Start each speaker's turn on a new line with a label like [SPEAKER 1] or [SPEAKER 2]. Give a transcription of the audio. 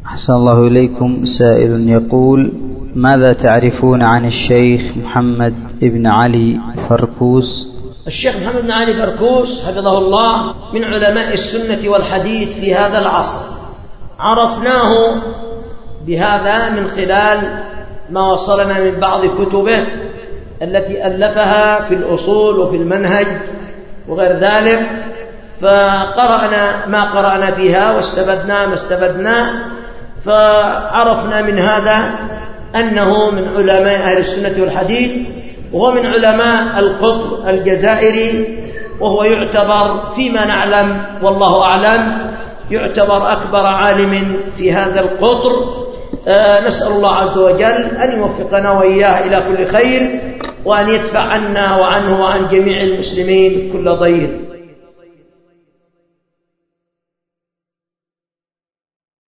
[SPEAKER 1] أحسن الله إليكم. سائل يقول: ماذا تعرفون عن الشيخ محمد بن علي فركوس؟
[SPEAKER 2] الشيخ محمد بن علي فركوس حفظه الله من علماء السنة والحديث في هذا العصر. عرفناه بهذا من خلال ما وصلنا من بعض كتبه التي ألفها في الأصول وفي المنهج وغير ذلك، فقرأنا ما قرأنا فيها واستفدنا ما استفدنا، فعرفنا من هذا أنه من علماء أهل السنة والحديث، وهو من علماء القطر الجزائري، وهو يعتبر فيما نعلم والله أعلم يعتبر أكبر عالم في هذا القطر. نسأل الله عز وجل أن يوفقنا وإياه إلى كل خير، وأن يدفع عنا وعنه وعن جميع المسلمين كل ضير.